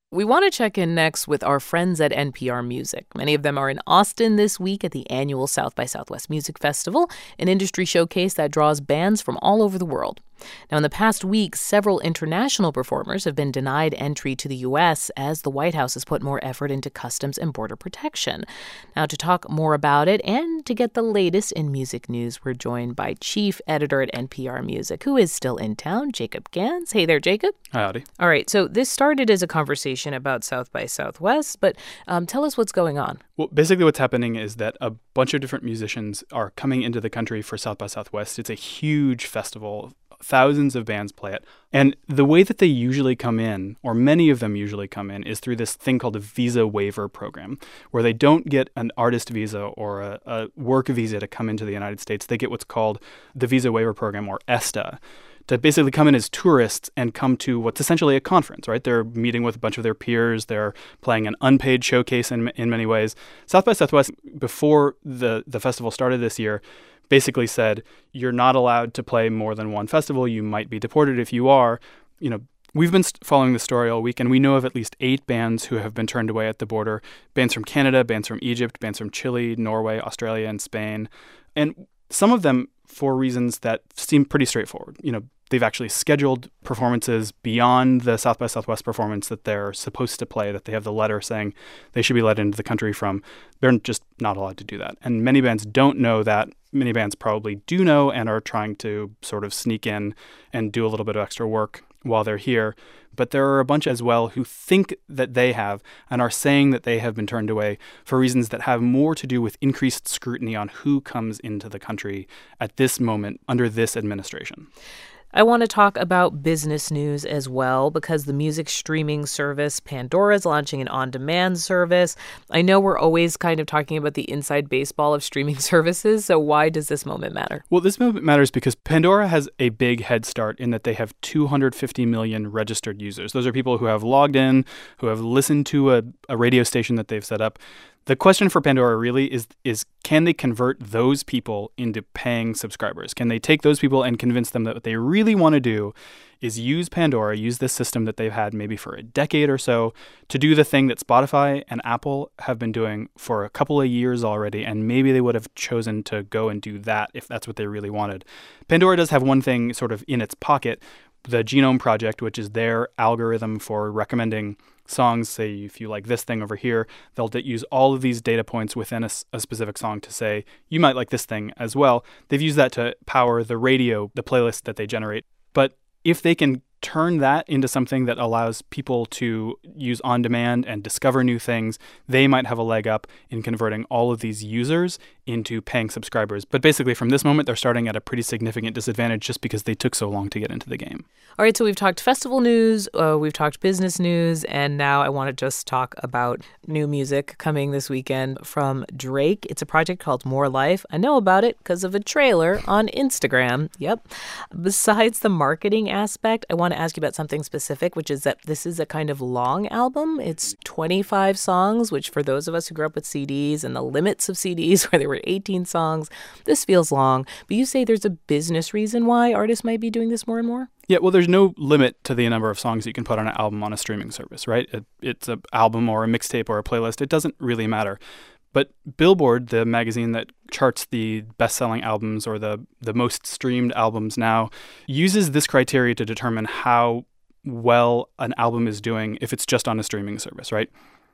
We want to check in next with our friends at NPR Music. Many of them are in Austin this week at the annual South by Southwest Music Festival, an industry showcase that draws bands from all over the world. Now, in the past week, several international performers have been denied entry to the U.S. as the White House has put more effort into customs and border protection. Now, to talk more about it and to get the latest in music news, we're joined by Chief Editor at NPR Music, who is still in town, Jacob Gans. Hey there, Jacob. Howdy. All right, so this started as a conversation about South by Southwest, but tell us what's going on. Well, basically what's happening is that a bunch of different musicians are coming into the country for South by Southwest. It's a huge festival. Thousands of bands play it. And the way that they usually come in, or many of them usually come in, is through this thing called a visa waiver program, where they don't get an artist visa or a work visa to come into the United States. They get what's called the visa waiver program, or ESTA, to basically come in as tourists and come to what's essentially a conference, right? They're meeting with a bunch of their peers. They're playing an unpaid showcase in many ways. South by Southwest, before the festival started this year, basically said, you're not allowed to play more than one festival. You might be deported if you are. We've been following the story all week, and we know of at least 8 bands who have been turned away at the border. Bands from Canada, bands from Egypt, bands from Chile, Norway, Australia, and Spain. And some of them for reasons that seem pretty straightforward. They've actually scheduled performances beyond the South by Southwest performance that they're supposed to play, that they have the letter saying they should be let into the country from. They're just not allowed to do that. And many bands don't know that. Many bands probably do know and are trying to sort of sneak in and do a little bit of extra work while they're here. But there are a bunch as well who think that they have and are saying that they have been turned away for reasons that have more to do with increased scrutiny on who comes into the country at this moment under this administration. I want to talk about business news as well, because the music streaming service Pandora is launching an on-demand service. I know we're always kind of talking about the inside baseball of streaming services, so why does this moment matter? Well, this moment matters because Pandora has a big head start in that they have 250 million registered users. Those are people who have logged in, who have listened to a radio station that they've set up. The question for Pandora really is can they convert those people into paying subscribers? Can they take those people and convince them that what they really want to do is use Pandora, use this system that they've had maybe for a decade or so, to do the thing that Spotify and Apple have been doing for a couple of years already, and maybe they would have chosen to go and do that if that's what they really wanted. Pandora does have one thing sort of in its pocket, the Genome Project, which is their algorithm for recommending songs. Say if you like this thing over here, they'll use all of these data points within a specific song to say, you might like this thing as well. They've used that to power the radio, the playlist that they generate. But if they can turn that into something that allows people to use on demand and discover new things, they might have a leg up in converting all of these users into paying subscribers. But basically, from this moment, they're starting at a pretty significant disadvantage just because they took so long to get into the game. All right, so we've talked festival news, we've talked business news, and now I want to just talk about new music coming this weekend from Drake. It's a project called More Life. I know about it because of a trailer on Instagram. Yep. Besides the marketing aspect, I want to ask you about something specific, which is that this is a kind of long album. It's 25 songs, which for those of us who grew up with CDs and the limits of CDs where there were 18 songs, this feels long. But you say there's a business reason why artists might be doing this more and more? Yeah, well, there's no limit to the number of songs you can put on an album on a streaming service, right? It's an album or a mixtape or a playlist. It doesn't really matter. But Billboard, the magazine that charts the best-selling albums or the most streamed albums now, uses this criteria to determine how well an album is doing if it's just on a streaming service, right?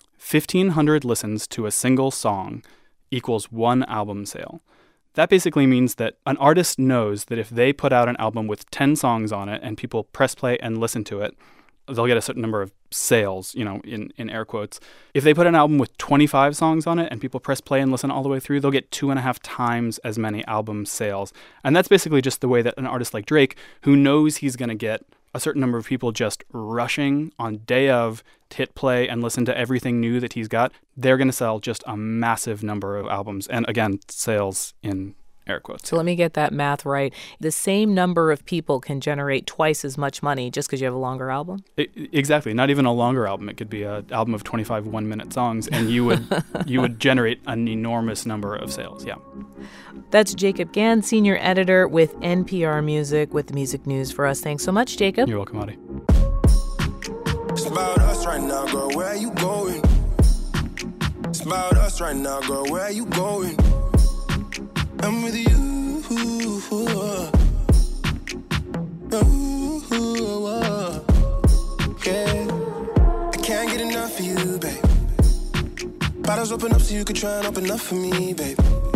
1,500 listens to a single song equals one album sale. That basically means that an artist knows that if they put out an album with 10 songs on it and people press play and listen to it, they'll get a certain number of sales, in air quotes. If they put an album with 25 songs on it and people press play and listen all the way through, they'll get 2.5 times as many album sales. And that's basically just the way that an artist like Drake, who knows he's going to get a certain number of people just rushing on day of to hit play and listen to everything new that he's got, they're going to sell just a massive number of albums. And again, sales in air quotes. So let me get that math right. The same number of people can generate twice as much money just because you have a longer album? Exactly. Not even a longer album. It could be an album of 25 one-minute songs, and you would generate an enormous number of sales. Yeah. That's Jacob Gans, senior editor with NPR Music, with the music news for us. Thanks so much, Jacob. You're welcome, Audie. about us right now, girl, where you going? It's about us right now, girl, where you going? I'm with you. Yeah, I can't get enough of you, babe. Bottles open up so you can try and open up for me, babe.